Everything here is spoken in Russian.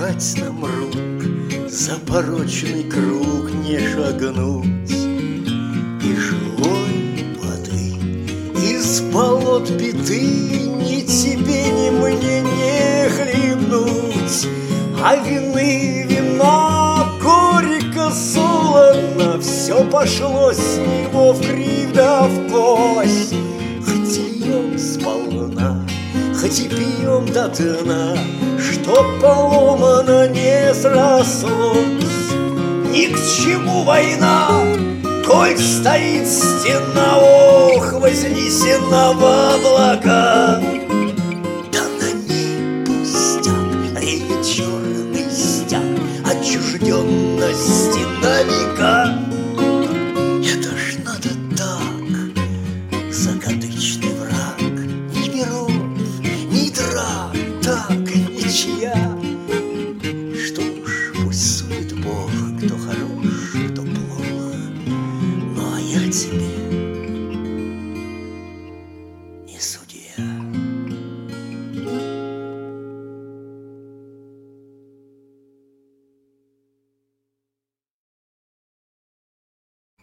размахать нам рук, за порочный круг не шагнуть. И живой воды из болот биты ни тебе, ни мне не хлебнуть. А вины вина горько солоно, все пошло с него в кривь да в кость. Хоть льем сполна, хоть и пьем до дна, чтоб поломано не срослось. Ни к чему война, коль стоит стена, ох, вознесена в облака. Да на ней пустяк, реет черный стяг отчужденности на века. Это ж надо так, закадычный враг, ни миров, ни драк, так ничья. Что ж, пусть судит Бог, кто хорош,